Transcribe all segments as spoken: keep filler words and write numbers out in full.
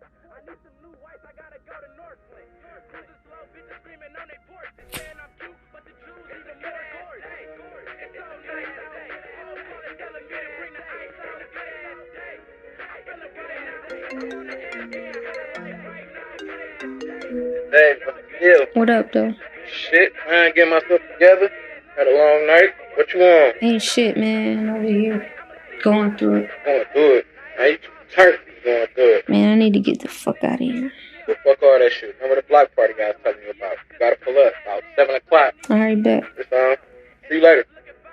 Hey, what's the deal? What up, though? Shit, man, get myself together. Had a long night. What you want? Ain't shit, man. Over here. Going through it. Going through it. Now you turn going through it. Man, I need to get the fuck out of here. Well, fuck all that shit. Remember the block party guy was telling you about? You gotta pull up about seven o'clock. Alright, bet. It's on. See you later.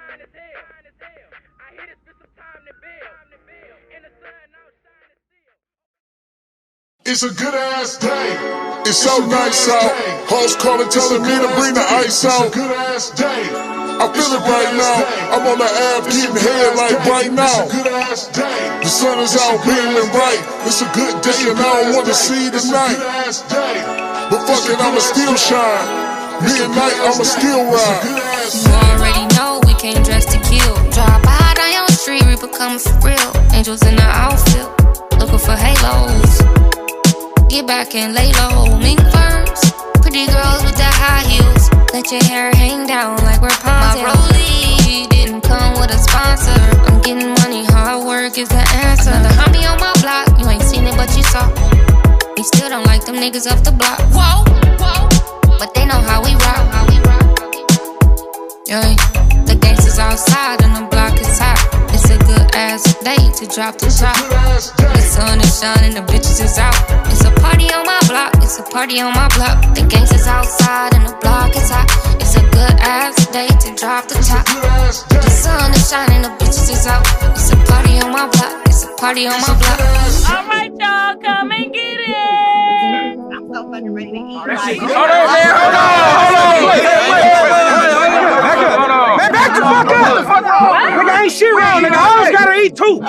It's a good ass day. It's so nice out. Hoes calling, telling me to bring the ice out. It's a good ass day. I feel it right now. I'm on the app getting head like right now. It's a good ass day. The sun is out beaming bright. It's a good day and I don't want to see the night. But fuck it, I'ma still shine. Midnight, I'ma still ride. You already know we came dressed to kill. Drop out on your street, we become for real. Angels in the outfield, looking for halos. Get back and lay low, mink first. Pretty girls with the high heels. Let your hair hang down like we're Ponzi. My rollie didn't come with a sponsor. I'm getting money, hard work is the answer. Another homie on my block, you ain't seen it but you saw. We still don't like them niggas off the block. Whoa, whoa, but they know how we rock. How we rock. Yeah, the gangsters outside and the block is hot. It's a good ass day to drop the top. The sun is shining, the bitches is out. It's a party on my block, it's a party on my block. The gangsters outside and the block is hot. It's a good ass day to drop the top. The sun is shining, the bitches is out. It's a party on my block, it's a party on my block. Alright y'all, come and get it. I'm so fucking ready to eat. Hold on, man, hold on, hold on. Wait, wait, wait, wait, wait, wait. Back up, hold on. Man, back the fuck up. Nigga, ain't shit wrong, nigga. I always gotta eat too.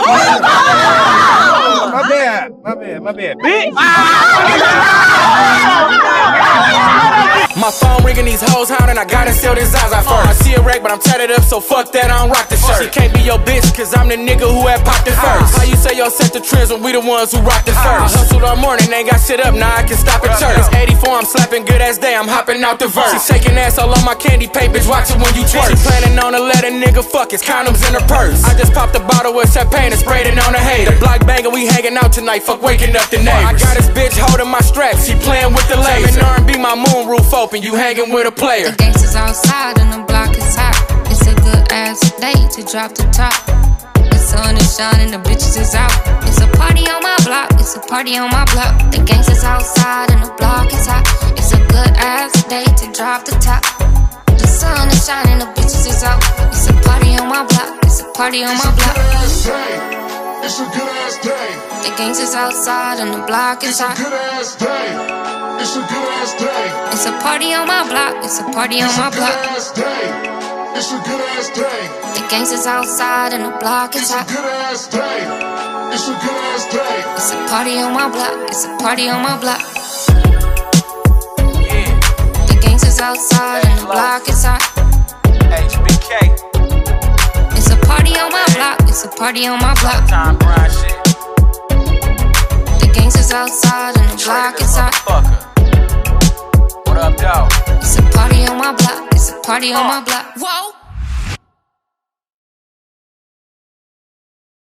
My bad, my bad, my bad. Bitch! My phone ringing, these hoes hounding, I gotta steal this Zaza first. I see a wreck, but I'm tatted up, so fuck that, I don't rock the shirt. She can't be your bitch, cause I'm the nigga who had popped it first. How you say y'all set the trends when we the ones who rocked it first? I hustled all morning, ain't got shit up, now I can stop at church. It's eighty-four, I'm slapping good ass day, I'm hopping out the verse. She shaking ass all on my candy paint, bitch, watch it when you twerk. She planning on to let a nigga fuck his condoms in her purse. I just popped a bottle with champagne and sprayed it on her hater. The block banger, we hanging out tonight, fuck waking up the neighbors. I got this bitch holding my strap, she playing with the laser. R and B, my moon roof open, you hanging with a player. The gangsters outside and the block is hot. It's a good ass day to drop the top. The sun is shining, the bitches is out. It's a party on my block, it's a party on my block. The gangsters outside and the block is hot. It's a good ass day to drop the top. The sun is shining, the bitches is out. It's a party on my block, it's a party on my block. It's a good ass day. The gangsters outside and the block is hot. It's a good ass day. It's a good ass day. It's a party on my block, it's a party on my block. It's a good ass day. It's a good ass day. The gangsters outside and the block is hot. It's a good ass day. It's a good ass day. It's a party on my block, it's a party on my block. Yeah. The gangsters outside and the block is hot. H B K. It's a party on my block, it's a party on my block. Time grind shit. The gangsters outside and the block is hot. What up, dawg? It's a party on my block, it's a party on my block. Whoa.